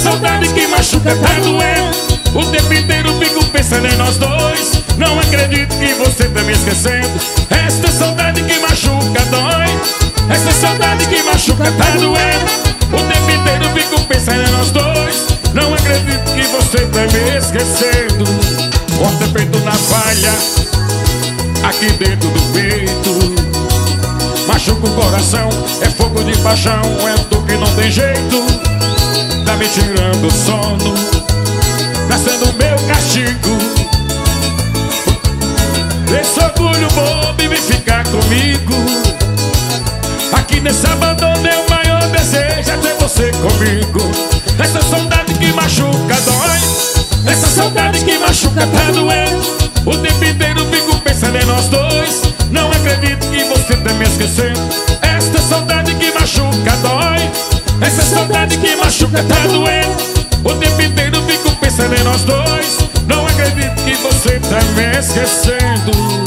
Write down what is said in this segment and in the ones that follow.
saudade que machuca tá doendo. O tempo inteiro fico pensando em nós dois. Não acredito que você tá me esquecendo. Esta saudade que machuca dói. Essa saudade que machuca tá doendo. O tempo inteiro fico pensando em nós dois. Não acredito que você tá me esquecendo. Corta feito na falha aqui dentro do peito. Machuca o coração, é fogo de paixão. É tu que não tem jeito. Tá me tirando o sono, tá sendo o meu castigo. Esse orgulho bobo e vem ficar comigo. Aqui nesse abandono é o maior desejo, é ter você comigo. Essa saudade que machuca dói. Essa saudade que machuca tá doendo. O tempo inteiro fico pensando em nós dois. Não acredito que você tá me esquecendo. Esta saudade que machuca dói. Essa saudade que machuca tá doendo. O tempo inteiro fico pensando em nós dois. Não acredito que você tá me esquecendo.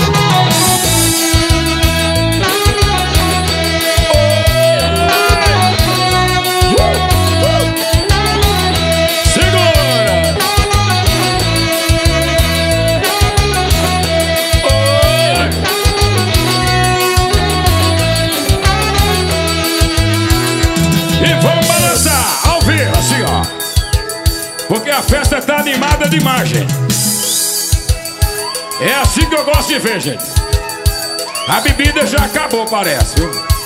Porque a festa tá animada demais, gente. É assim que eu gosto de ver, gente. A bebida já acabou, parece, viu?